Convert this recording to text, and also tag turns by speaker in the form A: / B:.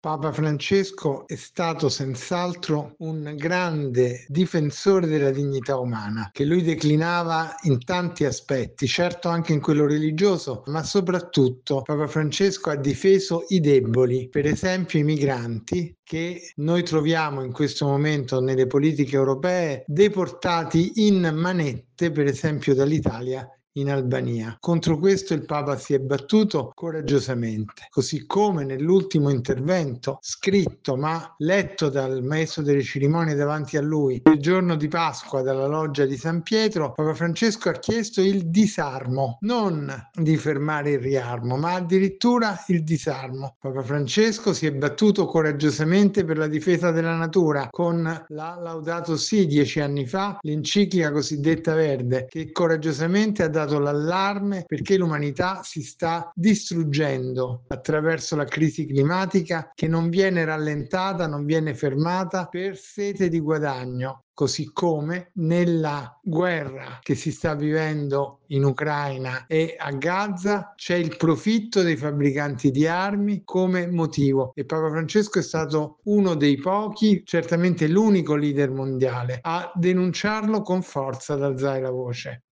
A: Papa Francesco è stato senz'altro un grande difensore della dignità umana, che lui declinava in tanti aspetti, certo anche in quello religioso, ma soprattutto Papa Francesco ha difeso i deboli, per esempio i migranti, che noi troviamo in questo momento nelle politiche europee deportati in manette, per esempio dall'Italia in Albania. Contro questo il Papa si è battuto coraggiosamente, così come nell'ultimo intervento scritto ma letto dal maestro delle cerimonie davanti a lui il giorno di Pasqua dalla loggia di San Pietro, Papa Francesco ha chiesto il disarmo, non di fermare il riarmo, ma addirittura il disarmo. Papa Francesco si è battuto coraggiosamente per la difesa della natura con la Laudato Si 10 anni fa, l'enciclica cosiddetta verde, che coraggiosamente ha dato l'allarme perché l'umanità si sta distruggendo attraverso la crisi climatica che non viene rallentata, non viene fermata per sete di guadagno. Così come nella guerra che si sta vivendo in Ucraina e a Gaza c'è il profitto dei fabbricanti di armi come motivo e Papa Francesco è stato uno dei pochi, certamente l'unico leader mondiale a denunciarlo con forza, ad alzare la voce.